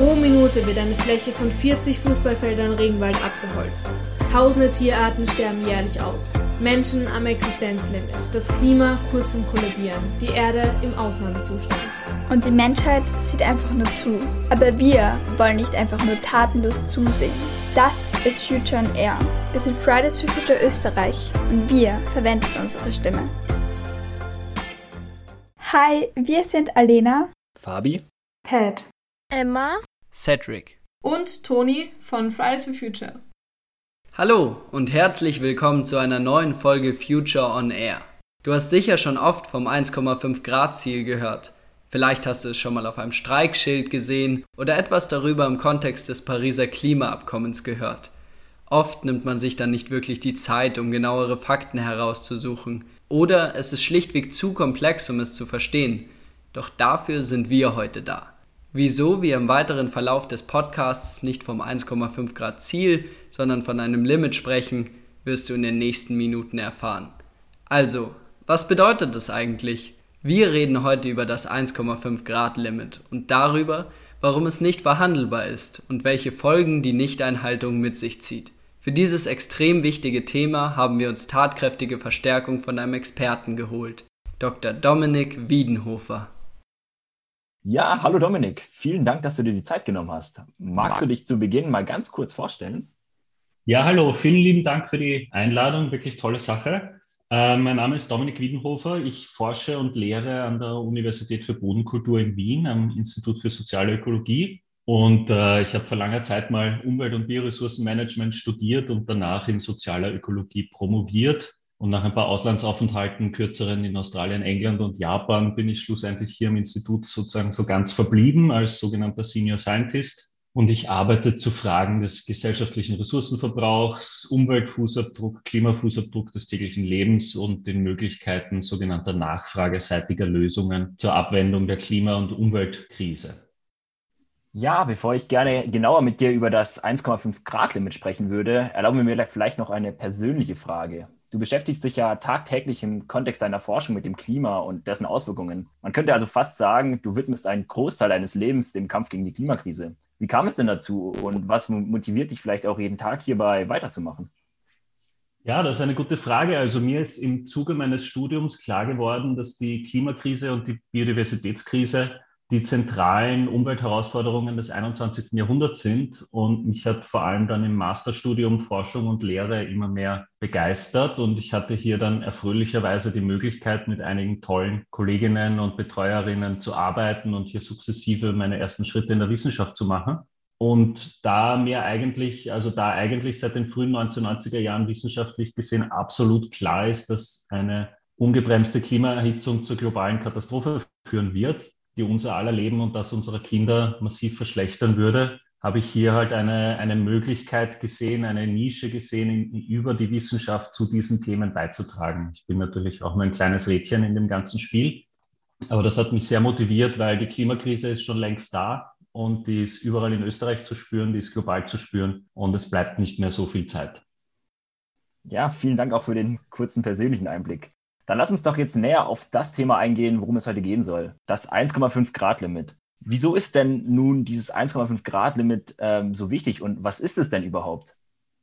Pro Minute wird eine Fläche von 40 Fußballfeldern Regenwald abgeholzt. Tausende Tierarten sterben jährlich aus. Menschen am Existenzlimit. Das Klima kurz vorm Kollabieren. Die Erde im Ausnahmezustand. Und die Menschheit sieht einfach nur zu. Aber wir wollen nicht einfach nur tatenlos zusehen. Das ist Future on Air. Wir sind Fridays for Future Österreich und wir verwenden unsere Stimme. Hi, wir sind Alena, Fabi, Ted, Emma, Cedric und Toni von Fridays for Future. Hallo und herzlich willkommen zu einer neuen Folge Future on Air. Du hast sicher schon oft vom 1,5 Grad Ziel gehört. Vielleicht hast du es schon mal auf einem Streikschild gesehen oder etwas darüber im Kontext des Pariser Klimaabkommens gehört. Oft nimmt man sich dann nicht wirklich die Zeit, um genauere Fakten herauszusuchen. Oder es ist schlichtweg zu komplex, um es zu verstehen. Doch dafür sind wir heute da. Wieso wir im weiteren Verlauf des Podcasts nicht vom 1,5 Grad Ziel, sondern von einem Limit sprechen, wirst du in den nächsten Minuten erfahren. Also, was bedeutet das eigentlich? Wir reden heute über das 1,5 Grad Limit und darüber, warum es nicht verhandelbar ist und welche Folgen die Nichteinhaltung mit sich zieht. Für dieses extrem wichtige Thema haben wir uns tatkräftige Verstärkung von einem Experten geholt, Dr. Dominik Wiedenhofer. Ja, hallo Dominik, vielen Dank, dass du dir die Zeit genommen hast. Magst du dich zu Beginn mal ganz kurz vorstellen? Ja, hallo, vielen lieben Dank für die Einladung, wirklich tolle Sache. Mein Name ist Dominik Wiedenhofer, ich forsche und lehre an der Universität für Bodenkultur in Wien am Institut für Soziale Ökologie und ich habe vor langer Zeit mal Umwelt- und Bioressourcenmanagement studiert und danach in sozialer Ökologie promoviert. Und nach ein paar Auslandsaufenthalten, kürzeren in Australien, England und Japan, bin ich schlussendlich hier im Institut sozusagen so ganz verblieben als sogenannter Senior Scientist. Und ich arbeite zu Fragen des gesellschaftlichen Ressourcenverbrauchs, Umweltfußabdruck, Klimafußabdruck des täglichen Lebens und den Möglichkeiten sogenannter nachfrageseitiger Lösungen zur Abwendung der Klima- und Umweltkrise. Ja, bevor ich gerne genauer mit dir über das 1,5 Grad Limit sprechen würde, erlauben wir mir vielleicht noch eine persönliche Frage. Du beschäftigst dich ja tagtäglich im Kontext deiner Forschung mit dem Klima und dessen Auswirkungen. Man könnte also fast sagen, du widmest einen Großteil deines Lebens dem Kampf gegen die Klimakrise. Wie kam es denn dazu und was motiviert dich vielleicht auch jeden Tag hierbei weiterzumachen? Ja, das ist eine gute Frage. Also mir ist im Zuge meines Studiums klar geworden, dass die Klimakrise und die Biodiversitätskrise die zentralen Umweltherausforderungen des 21. Jahrhunderts sind. Und mich hat vor allem dann im Masterstudium Forschung und Lehre immer mehr begeistert. Und ich hatte hier dann erfreulicherweise die Möglichkeit, mit einigen tollen Kolleginnen und Betreuerinnen zu arbeiten und hier sukzessive meine ersten Schritte in der Wissenschaft zu machen. Und da eigentlich seit den frühen 1990er Jahren wissenschaftlich gesehen absolut klar ist, dass eine ungebremste Klimaerhitzung zur globalen Katastrophe führen wird, die unser aller Leben und das unserer Kinder massiv verschlechtern würde, habe ich hier halt eine Möglichkeit gesehen, eine Nische gesehen, über die Wissenschaft zu diesen Themen beizutragen. Ich bin natürlich auch nur ein kleines Rädchen in dem ganzen Spiel, aber das hat mich sehr motiviert, weil die Klimakrise ist schon längst da und die ist überall in Österreich zu spüren, die ist global zu spüren und es bleibt nicht mehr so viel Zeit. Ja, vielen Dank auch für den kurzen persönlichen Einblick. Dann lass uns doch jetzt näher auf das Thema eingehen, worum es heute gehen soll. Das 1,5 Grad Limit. Wieso ist denn nun dieses 1,5 Grad Limit so wichtig und was ist es denn überhaupt?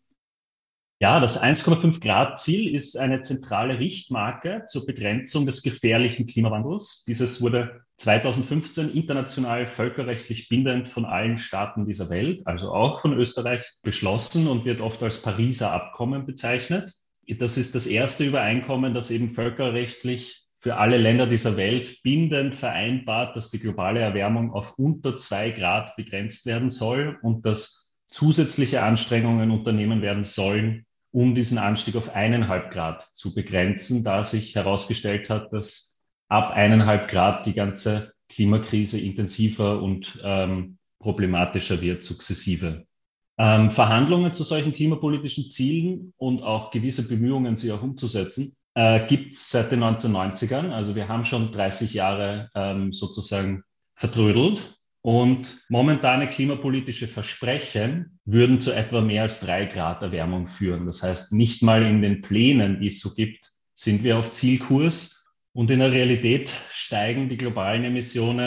Ja, das 1,5 Grad Ziel ist eine zentrale Richtmarke zur Begrenzung des gefährlichen Klimawandels. Dieses wurde 2015 international völkerrechtlich bindend von allen Staaten dieser Welt, also auch von Österreich, beschlossen und wird oft als Pariser Abkommen bezeichnet. Das ist das erste Übereinkommen, das eben völkerrechtlich für alle Länder dieser Welt bindend vereinbart, dass die globale Erwärmung auf unter 2 Grad begrenzt werden soll und dass zusätzliche Anstrengungen unternehmen werden sollen, um diesen Anstieg auf 1,5 Grad zu begrenzen, da sich herausgestellt hat, dass ab 1,5 Grad die ganze Klimakrise intensiver und problematischer wird sukzessive. Verhandlungen zu solchen klimapolitischen Zielen und auch gewisse Bemühungen, sie auch umzusetzen, gibt es seit den 1990ern. Also wir haben schon 30 Jahre sozusagen vertrödelt und momentane klimapolitische Versprechen würden zu etwa mehr als 3 Grad Erwärmung führen. Das heißt, nicht mal in den Plänen, die es so gibt, sind wir auf Zielkurs und in der Realität steigen die globalen Emissionen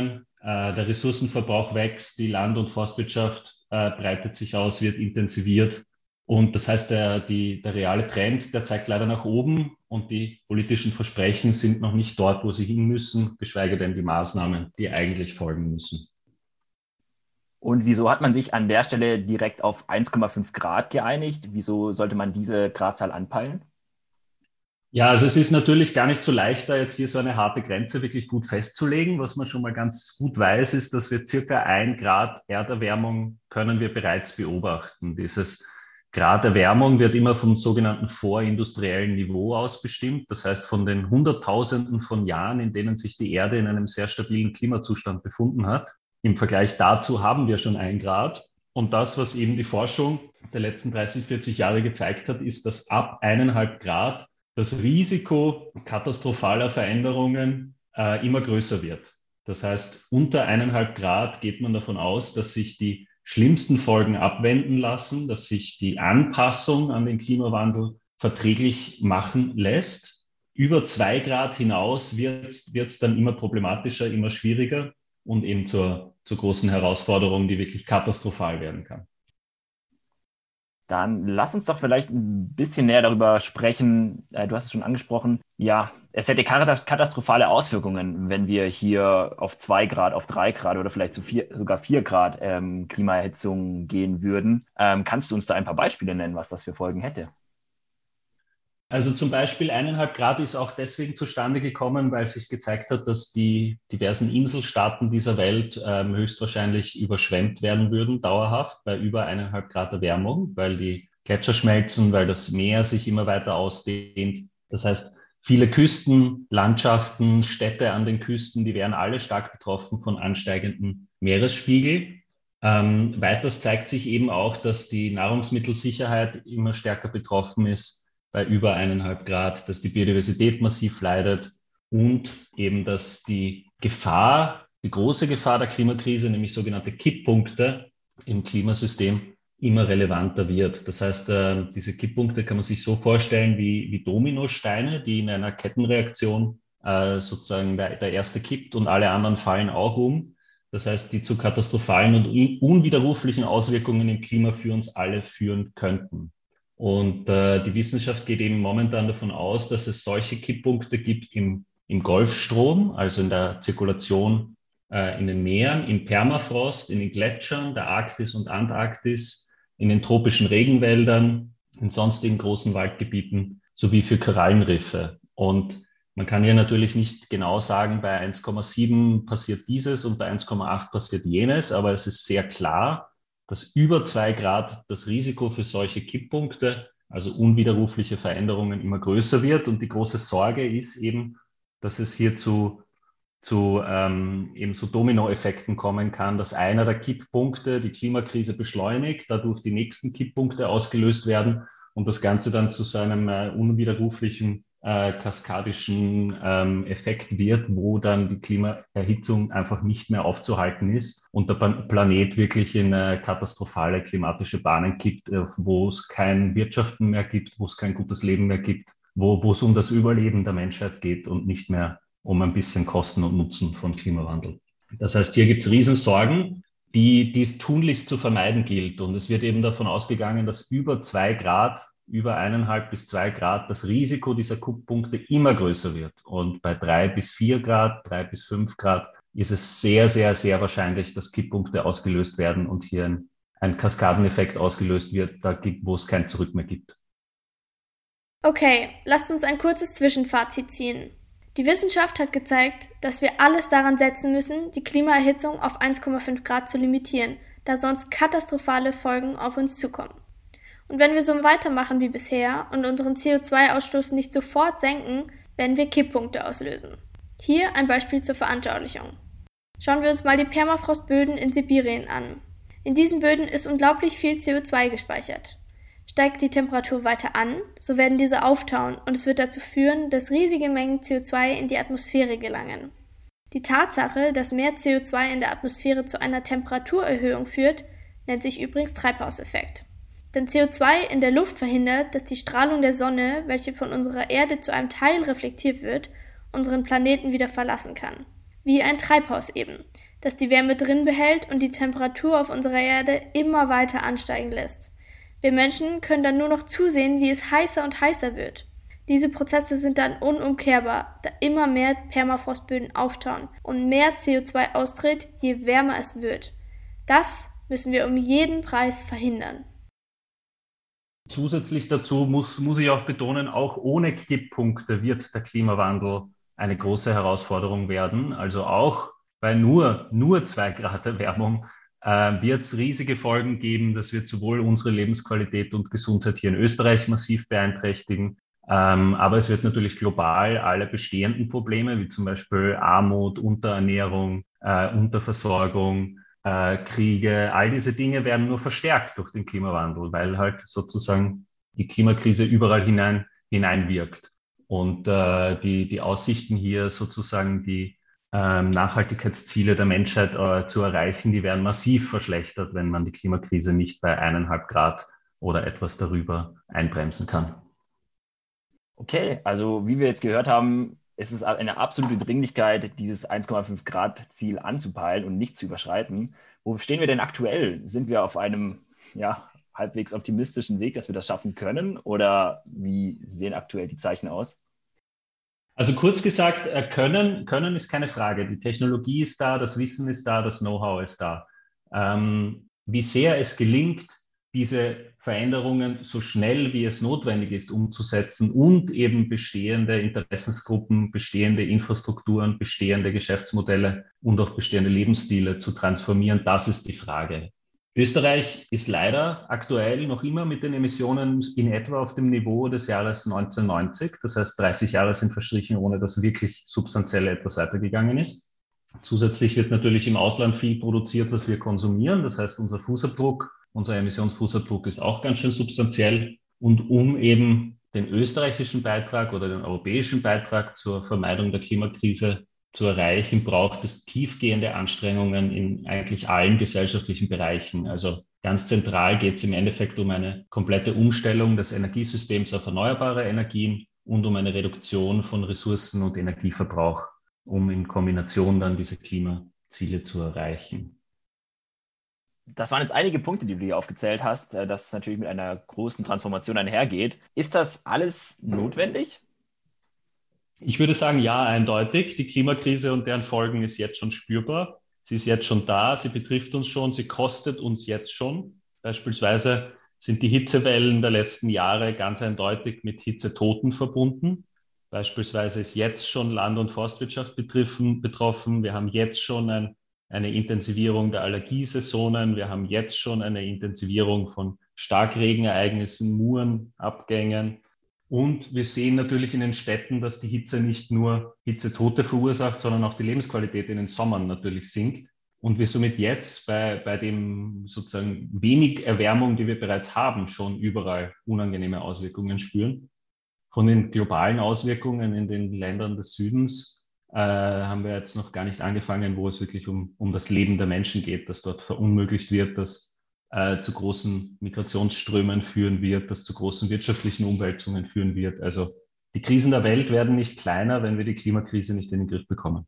der Ressourcenverbrauch wächst, die Land- und Forstwirtschaft breitet sich aus, wird intensiviert. Und das heißt, der reale Trend, der zeigt leider nach oben und die politischen Versprechen sind noch nicht dort, wo sie hin müssen, geschweige denn die Maßnahmen, die eigentlich folgen müssen. Und wieso hat man sich an der Stelle direkt auf 1,5 Grad geeinigt? Wieso sollte man diese Gradzahl anpeilen? Ja, also es ist natürlich gar nicht so leicht, da jetzt hier so eine harte Grenze wirklich gut festzulegen. Was man schon mal ganz gut weiß, ist, dass wir circa 1 Grad Erderwärmung können wir bereits beobachten. Dieses Grad Erwärmung wird immer vom sogenannten vorindustriellen Niveau aus bestimmt. Das heißt, von den Hunderttausenden von Jahren, in denen sich die Erde in einem sehr stabilen Klimazustand befunden hat. Im Vergleich dazu haben wir schon 1 Grad. Und das, was eben die Forschung der letzten 30, 40 Jahre gezeigt hat, ist, dass ab 1,5 Grad das Risiko katastrophaler Veränderungen immer größer wird. Das heißt, unter 1,5 Grad geht man davon aus, dass sich die schlimmsten Folgen abwenden lassen, dass sich die Anpassung an den Klimawandel verträglich machen lässt. Über 2 Grad hinaus wird es dann immer problematischer, immer schwieriger und eben zur großen Herausforderung, die wirklich katastrophal werden kann. Dann lass uns doch vielleicht ein bisschen näher darüber sprechen. Du hast es schon angesprochen. Ja, es hätte katastrophale Auswirkungen, wenn wir hier auf 2 Grad, auf 3 Grad oder vielleicht sogar 4 Grad Klimaerhitzung gehen würden. Kannst du uns da ein paar Beispiele nennen, was das für Folgen hätte? Also zum Beispiel 1,5 Grad ist auch deswegen zustande gekommen, weil sich gezeigt hat, dass die diversen Inselstaaten dieser Welt höchstwahrscheinlich überschwemmt werden würden, dauerhaft bei über 1,5 Grad Erwärmung, weil die Gletscher schmelzen, weil das Meer sich immer weiter ausdehnt. Das heißt, viele Küsten, Landschaften, Städte an den Küsten, die wären alle stark betroffen von ansteigendem Meeresspiegel. Weiters zeigt sich eben auch, dass die Nahrungsmittelsicherheit immer stärker betroffen ist bei über 1,5 Grad, dass die Biodiversität massiv leidet und eben, dass die große Gefahr der Klimakrise, nämlich sogenannte Kipppunkte im Klimasystem, immer relevanter wird. Das heißt, diese Kipppunkte kann man sich so vorstellen wie Dominosteine, die in einer Kettenreaktion sozusagen der erste kippt und alle anderen fallen auch um. Das heißt, die zu katastrophalen und unwiderruflichen Auswirkungen im Klima für uns alle führen könnten. Und die Wissenschaft geht eben momentan davon aus, dass es solche Kipppunkte gibt im Golfstrom, also in der Zirkulation in den Meeren, im Permafrost, in den Gletschern der Arktis und Antarktis, in den tropischen Regenwäldern, in sonstigen großen Waldgebieten sowie für Korallenriffe. Und man kann hier natürlich nicht genau sagen, bei 1,7 passiert dieses und bei 1,8 passiert jenes, aber es ist sehr klar, dass über 2 Grad das Risiko für solche Kipppunkte, also unwiderrufliche Veränderungen, immer größer wird. Und die große Sorge ist eben, dass es hier zu eben so Dominoeffekten kommen kann, dass einer der Kipppunkte die Klimakrise beschleunigt, dadurch die nächsten Kipppunkte ausgelöst werden und das Ganze dann zu so einem unwiderruflichen kaskadischen Effekt wird, wo dann die Klimaerhitzung einfach nicht mehr aufzuhalten ist und der Planet wirklich in katastrophale klimatische Bahnen kippt, wo es kein Wirtschaften mehr gibt, wo es kein gutes Leben mehr gibt, wo es um das Überleben der Menschheit geht und nicht mehr um ein bisschen Kosten und Nutzen von Klimawandel. Das heißt, hier gibt es Riesensorgen, die es tunlichst zu vermeiden gilt. Und es wird eben davon ausgegangen, dass über 2 Grad, über 1,5 bis 2 Grad das Risiko dieser Kipppunkte immer größer wird. Und bei 3 bis 4 Grad, 3 bis 5 Grad ist es sehr, sehr, sehr wahrscheinlich, dass Kipppunkte ausgelöst werden und hier ein Kaskadeneffekt ausgelöst wird, wo es kein Zurück mehr gibt. Okay, lasst uns ein kurzes Zwischenfazit ziehen. Die Wissenschaft hat gezeigt, dass wir alles daran setzen müssen, die Klimaerhitzung auf 1,5 Grad zu limitieren, da sonst katastrophale Folgen auf uns zukommen. Und wenn wir so weitermachen wie bisher und unseren CO2-Ausstoß nicht sofort senken, werden wir Kipppunkte auslösen. Hier ein Beispiel zur Veranschaulichung. Schauen wir uns mal die Permafrostböden in Sibirien an. In diesen Böden ist unglaublich viel CO2 gespeichert. Steigt die Temperatur weiter an, so werden diese auftauen und es wird dazu führen, dass riesige Mengen CO2 in die Atmosphäre gelangen. Die Tatsache, dass mehr CO2 in der Atmosphäre zu einer Temperaturerhöhung führt, nennt sich übrigens Treibhauseffekt. Denn CO2 in der Luft verhindert, dass die Strahlung der Sonne, welche von unserer Erde zu einem Teil reflektiert wird, unseren Planeten wieder verlassen kann. wie ein Treibhaus eben, das die Wärme drin behält und die Temperatur auf unserer Erde immer weiter ansteigen lässt. Wir Menschen können dann nur noch zusehen, wie es heißer und heißer wird. Diese Prozesse sind dann unumkehrbar, da immer mehr Permafrostböden auftauen und mehr CO2 austritt, je wärmer es wird. Das müssen wir um jeden Preis verhindern. Zusätzlich dazu muss ich auch betonen, auch ohne Kipppunkte wird der Klimawandel eine große Herausforderung werden. Also auch bei nur 2 Grad Erwärmung wird es riesige Folgen geben. Das wird sowohl unsere Lebensqualität und Gesundheit hier in Österreich massiv beeinträchtigen. Aber es wird natürlich global alle bestehenden Probleme, wie zum Beispiel Armut, Unterernährung, Unterversorgung, Kriege, all diese Dinge werden nur verstärkt durch den Klimawandel, weil halt sozusagen die Klimakrise überall hineinwirkt. Und die Aussichten hier sozusagen die Nachhaltigkeitsziele der Menschheit zu erreichen, die werden massiv verschlechtert, wenn man die Klimakrise nicht bei 1,5 Grad oder etwas darüber einbremsen kann. Okay, also wie wir jetzt gehört haben, es ist eine absolute Dringlichkeit, dieses 1,5 Grad Ziel anzupeilen und nicht zu überschreiten. Wo stehen wir denn aktuell? Sind wir auf einem halbwegs optimistischen Weg, dass wir das schaffen können? Oder wie sehen aktuell die Zeichen aus? Also kurz gesagt, können ist keine Frage. Die Technologie ist da, das Wissen ist da, das Know-how ist da. Wie sehr es gelingt, diese Veränderungen so schnell wie es notwendig ist umzusetzen und eben bestehende Interessensgruppen, bestehende Infrastrukturen, bestehende Geschäftsmodelle und auch bestehende Lebensstile zu transformieren, das ist die Frage. Österreich ist leider aktuell noch immer mit den Emissionen in etwa auf dem Niveau des Jahres 1990. Das heißt, 30 Jahre sind verstrichen, ohne dass wirklich substanziell etwas weitergegangen ist. Zusätzlich wird natürlich im Ausland viel produziert, was wir konsumieren. Das heißt, unser Emissionsfußabdruck ist auch ganz schön substanziell. Und um eben den österreichischen Beitrag oder den europäischen Beitrag zur Vermeidung der Klimakrise zu erreichen, braucht es tiefgehende Anstrengungen in eigentlich allen gesellschaftlichen Bereichen. Also ganz zentral geht es im Endeffekt um eine komplette Umstellung des Energiesystems auf erneuerbare Energien und um eine Reduktion von Ressourcen- und Energieverbrauch, um in Kombination dann diese Klimaziele zu erreichen. Das waren jetzt einige Punkte, die du hier aufgezählt hast, das natürlich mit einer großen Transformation einhergeht. Ist das alles notwendig? Ich würde sagen, ja, eindeutig. Die Klimakrise und deren Folgen ist jetzt schon spürbar. Sie ist jetzt schon da, sie betrifft uns schon, sie kostet uns jetzt schon. Beispielsweise sind die Hitzewellen der letzten Jahre ganz eindeutig mit Hitzetoten verbunden. Beispielsweise ist jetzt schon Land- und Forstwirtschaft betroffen. Wir haben jetzt schon eine Intensivierung der Allergiesaisonen. Wir haben jetzt schon eine Intensivierung von Starkregenereignissen, Muren, Abgängen. Und wir sehen natürlich in den Städten, dass die Hitze nicht nur Hitzetote verursacht, sondern auch die Lebensqualität in den Sommern natürlich sinkt. Und wir somit jetzt bei dem sozusagen wenig Erwärmung, die wir bereits haben, schon überall unangenehme Auswirkungen spüren. Von den globalen Auswirkungen in den Ländern des Südens haben wir jetzt noch gar nicht angefangen, wo es wirklich um das Leben der Menschen geht, das dort verunmöglicht wird, das zu großen Migrationsströmen führen wird, das zu großen wirtschaftlichen Umwälzungen führen wird. Also die Krisen der Welt werden nicht kleiner, wenn wir die Klimakrise nicht in den Griff bekommen.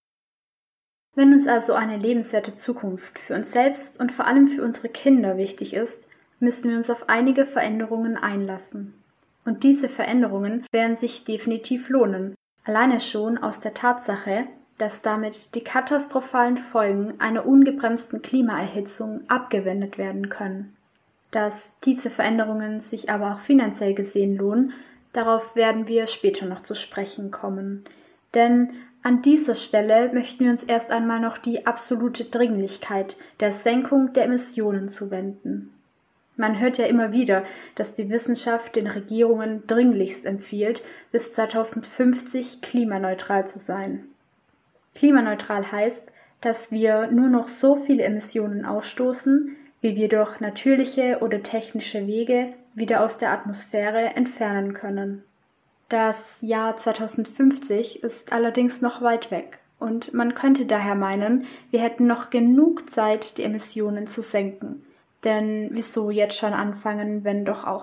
Wenn uns also eine lebenswerte Zukunft für uns selbst und vor allem für unsere Kinder wichtig ist, müssen wir uns auf einige Veränderungen einlassen. Und diese Veränderungen werden sich definitiv lohnen, alleine schon aus der Tatsache, dass damit die katastrophalen Folgen einer ungebremsten Klimaerhitzung abgewendet werden können. Dass diese Veränderungen sich aber auch finanziell gesehen lohnen, darauf werden wir später noch zu sprechen kommen. Denn an dieser Stelle möchten wir uns erst einmal noch die absolute Dringlichkeit der Senkung der Emissionen zuwenden. Man hört ja immer wieder, dass die Wissenschaft den Regierungen dringlichst empfiehlt, bis 2050 klimaneutral zu sein. Klimaneutral heißt, dass wir nur noch so viele Emissionen ausstoßen, wie wir durch natürliche oder technische Wege wieder aus der Atmosphäre entfernen können. Das Jahr 2050 ist allerdings noch weit weg und man könnte daher meinen, wir hätten noch genug Zeit, die Emissionen zu senken. Denn wieso jetzt schon anfangen, wenn doch auch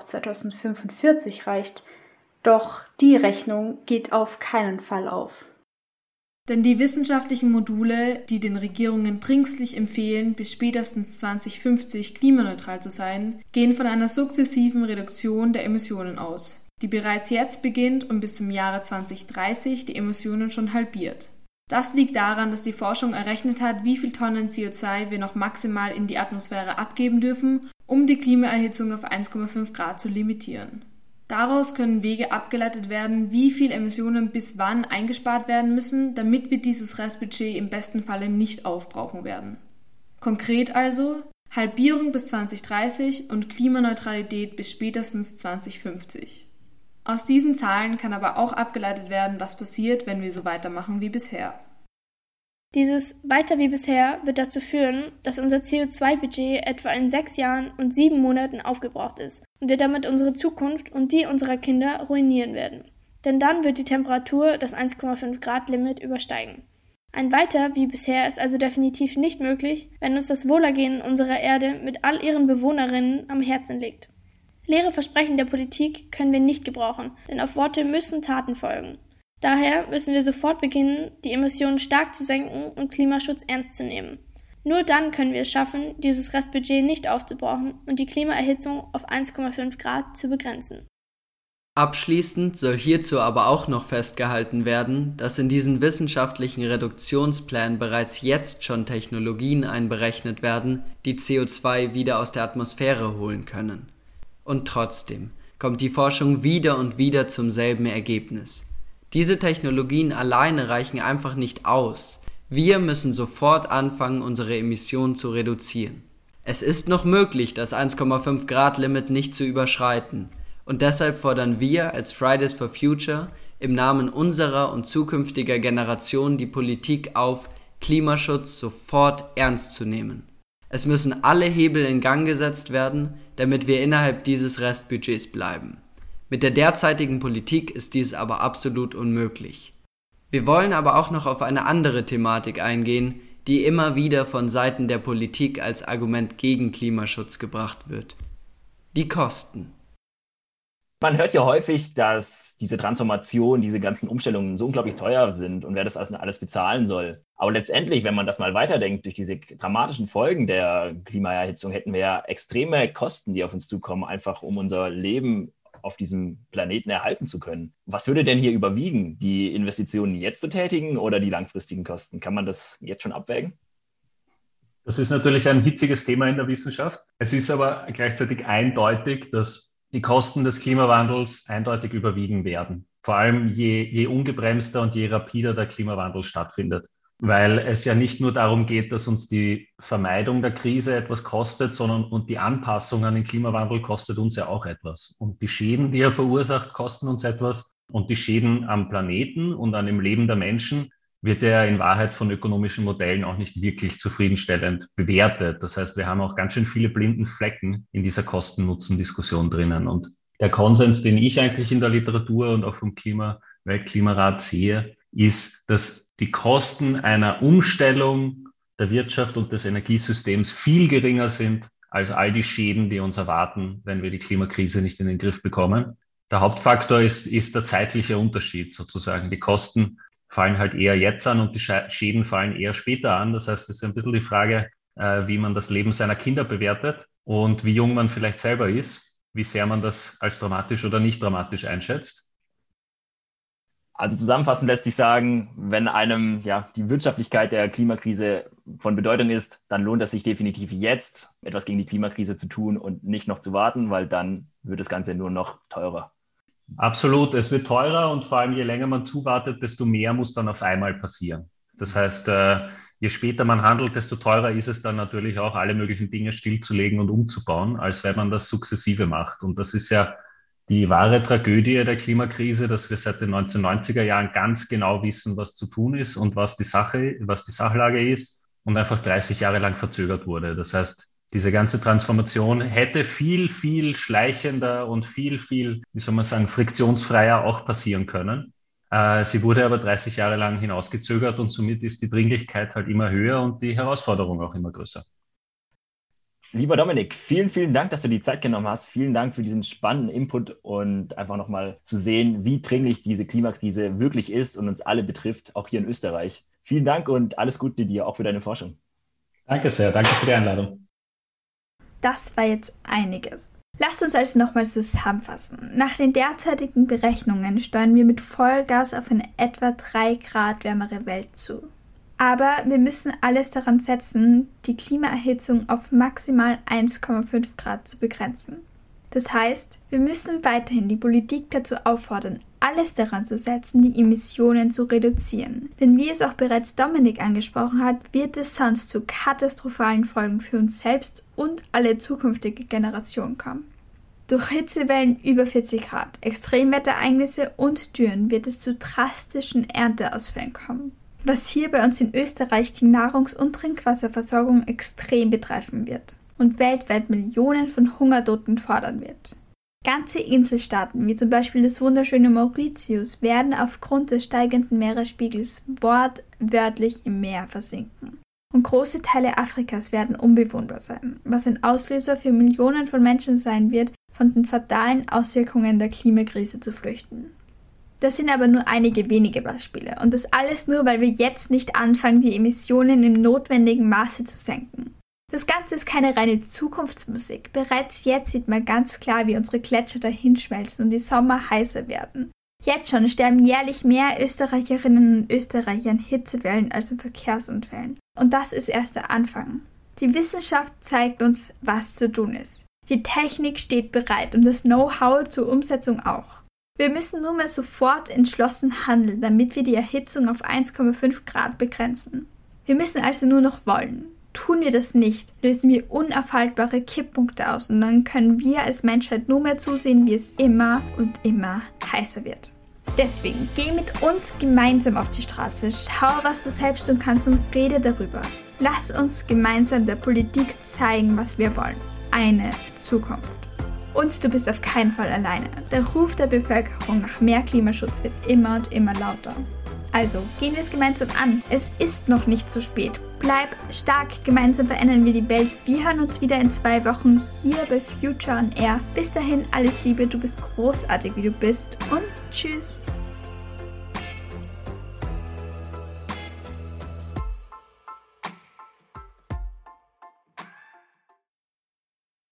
2045 reicht? Doch die Rechnung geht auf keinen Fall auf. Denn die wissenschaftlichen Module, die den Regierungen dringlichst empfehlen, bis spätestens 2050 klimaneutral zu sein, gehen von einer sukzessiven Reduktion der Emissionen aus, die bereits jetzt beginnt und bis zum Jahre 2030 die Emissionen schon halbiert. Das liegt daran, dass die Forschung errechnet hat, wie viel Tonnen CO2 wir noch maximal in die Atmosphäre abgeben dürfen, um die Klimaerhitzung auf 1,5 Grad zu limitieren. Daraus können Wege abgeleitet werden, wie viel Emissionen bis wann eingespart werden müssen, damit wir dieses Restbudget im besten Falle nicht aufbrauchen werden. Konkret also Halbierung bis 2030 und Klimaneutralität bis spätestens 2050. Aus diesen Zahlen kann aber auch abgeleitet werden, was passiert, wenn wir so weitermachen wie bisher. Dieses Weiter wie bisher wird dazu führen, dass unser CO2-Budget etwa in 6 Jahren und 7 Monaten aufgebraucht ist und wir damit unsere Zukunft und die unserer Kinder ruinieren werden. Denn dann wird die Temperatur das 1,5 Grad Limit übersteigen. Ein Weiter wie bisher ist also definitiv nicht möglich, wenn uns das Wohlergehen unserer Erde mit all ihren Bewohnerinnen am Herzen liegt. Leere Versprechen der Politik können wir nicht gebrauchen, denn auf Worte müssen Taten folgen. Daher müssen wir sofort beginnen, die Emissionen stark zu senken und Klimaschutz ernst zu nehmen. Nur dann können wir es schaffen, dieses Restbudget nicht aufzubrauchen und die Klimaerhitzung auf 1,5 Grad zu begrenzen. Abschließend soll hierzu aber auch noch festgehalten werden, dass in diesen wissenschaftlichen Reduktionsplänen bereits jetzt schon Technologien einberechnet werden, die CO2 wieder aus der Atmosphäre holen können. Und trotzdem kommt die Forschung wieder und wieder zum selben Ergebnis. Diese Technologien alleine reichen einfach nicht aus. Wir müssen sofort anfangen, unsere Emissionen zu reduzieren. Es ist noch möglich, das 1,5 Grad Limit nicht zu überschreiten. Und deshalb fordern wir als Fridays for Future im Namen unserer und zukünftiger Generationen die Politik auf, Klimaschutz sofort ernst zu nehmen. Es müssen alle Hebel in Gang gesetzt werden, damit wir innerhalb dieses Restbudgets bleiben. Mit der derzeitigen Politik ist dies aber absolut unmöglich. Wir wollen aber auch noch auf eine andere Thematik eingehen, die immer wieder von Seiten der Politik als Argument gegen Klimaschutz gebracht wird. Die Kosten. Man hört ja häufig, dass diese Transformation, diese ganzen Umstellungen so unglaublich teuer sind und wer das alles bezahlen soll. Aber letztendlich, wenn man das mal weiterdenkt, durch diese dramatischen Folgen der Klimaerhitzung hätten wir ja extreme Kosten, die auf uns zukommen, einfach um unser Leben auf diesem Planeten erhalten zu können. Was würde denn hier überwiegen? Die Investitionen jetzt zu tätigen oder die langfristigen Kosten? Kann man das jetzt schon abwägen? Das ist natürlich ein hitziges Thema in der Wissenschaft. Es ist aber gleichzeitig eindeutig, dass die Kosten des Klimawandels eindeutig überwiegen werden. Vor allem je ungebremster und je rapider der Klimawandel stattfindet. Weil es ja nicht nur darum geht, dass uns die Vermeidung der Krise etwas kostet, sondern und die Anpassung an den Klimawandel kostet uns ja auch etwas. Und die Schäden, die er verursacht, kosten uns etwas. Und die Schäden am Planeten und an dem Leben der Menschen wird er in Wahrheit von ökonomischen Modellen auch nicht wirklich zufriedenstellend bewertet. Das heißt, wir haben auch ganz schön viele blinden Flecken in dieser Kosten-Nutzen-Diskussion drinnen. Und der Konsens, den ich eigentlich in der Literatur und auch vom Weltklimarat sehe, ist, dass die Kosten einer Umstellung der Wirtschaft und des Energiesystems viel geringer sind als all die Schäden, die uns erwarten, wenn wir die Klimakrise nicht in den Griff bekommen. Der Hauptfaktor ist der zeitliche Unterschied sozusagen. Die Kosten fallen halt eher jetzt an und die Schäden fallen eher später an. Das heißt, es ist ein bisschen die Frage, wie man das Leben seiner Kinder bewertet und wie jung man vielleicht selber ist, wie sehr man das als dramatisch oder nicht dramatisch einschätzt. Also zusammenfassend lässt sich sagen, wenn einem die Wirtschaftlichkeit der Klimakrise von Bedeutung ist, dann lohnt es sich definitiv jetzt, etwas gegen die Klimakrise zu tun und nicht noch zu warten, weil dann wird das Ganze nur noch teurer. Absolut, es wird teurer und vor allem je länger man zuwartet, desto mehr muss dann auf einmal passieren. Das heißt, je später man handelt, desto teurer ist es dann natürlich auch, alle möglichen Dinge stillzulegen und umzubauen, als wenn man das sukzessive macht. Und das ist ja die wahre Tragödie der Klimakrise, dass wir seit den 1990er Jahren ganz genau wissen, was zu tun ist und was die Sachlage ist und einfach 30 Jahre lang verzögert wurde. Das heißt, diese ganze Transformation hätte viel, viel schleichender und viel, friktionsfreier auch passieren können. Sie wurde aber 30 Jahre lang hinausgezögert und somit ist die Dringlichkeit halt immer höher und die Herausforderung auch immer größer. Lieber Dominik, vielen, vielen Dank, dass du die Zeit genommen hast. Vielen Dank für diesen spannenden Input und einfach nochmal zu sehen, wie dringlich diese Klimakrise wirklich ist und uns alle betrifft, auch hier in Österreich. Vielen Dank und alles Gute dir auch für deine Forschung. Danke sehr, danke für die Einladung. Das war jetzt einiges. Lasst uns also nochmal zusammenfassen. Nach den derzeitigen Berechnungen steuern wir mit Vollgas auf eine etwa 3 Grad wärmere Welt zu. Aber wir müssen alles daran setzen, die Klimaerhitzung auf maximal 1,5 Grad zu begrenzen. Das heißt, wir müssen weiterhin die Politik dazu auffordern, alles daran zu setzen, die Emissionen zu reduzieren. Denn wie es auch bereits Dominik angesprochen hat, wird es sonst zu katastrophalen Folgen für uns selbst und alle zukünftige Generationen kommen. Durch Hitzewellen über 40 Grad, Extremwetterereignisse und Dürren wird es zu drastischen Ernteausfällen kommen, was hier bei uns in Österreich die Nahrungs- und Trinkwasserversorgung extrem betreffen wird und weltweit Millionen von Hungertoten fordern wird. Ganze Inselstaaten, wie zum Beispiel das wunderschöne Mauritius, werden aufgrund des steigenden Meeresspiegels wortwörtlich im Meer versinken. Und große Teile Afrikas werden unbewohnbar sein, was ein Auslöser für Millionen von Menschen sein wird, von den fatalen Auswirkungen der Klimakrise zu flüchten. Das sind aber nur einige wenige Beispiele und das alles nur, weil wir jetzt nicht anfangen, die Emissionen im notwendigen Maße zu senken. Das Ganze ist keine reine Zukunftsmusik. Bereits jetzt sieht man ganz klar, wie unsere Gletscher dahinschmelzen und die Sommer heißer werden. Jetzt schon sterben jährlich mehr Österreicherinnen und Österreicher an Hitzewellen als in Verkehrsunfällen. Und das ist erst der Anfang. Die Wissenschaft zeigt uns, was zu tun ist. Die Technik steht bereit und das Know-how zur Umsetzung auch. Wir müssen nur mehr sofort entschlossen handeln, damit wir die Erhitzung auf 1,5 Grad begrenzen. Wir müssen also nur noch wollen. Tun wir das nicht, lösen wir unaufhaltbare Kipppunkte aus und dann können wir als Menschheit nur mehr zusehen, wie es immer und immer heißer wird. Deswegen, geh mit uns gemeinsam auf die Straße, schau, was du selbst tun kannst und rede darüber. Lass uns gemeinsam der Politik zeigen, was wir wollen. Eine Zukunft. Und du bist auf keinen Fall alleine. Der Ruf der Bevölkerung nach mehr Klimaschutz wird immer und immer lauter. Also, gehen wir es gemeinsam an. Es ist noch nicht zu spät. Bleib stark, gemeinsam verändern wir die Welt. Wir hören uns wieder in 2 Wochen hier bei Future on Air. Bis dahin, alles Liebe, du bist großartig, wie du bist und tschüss.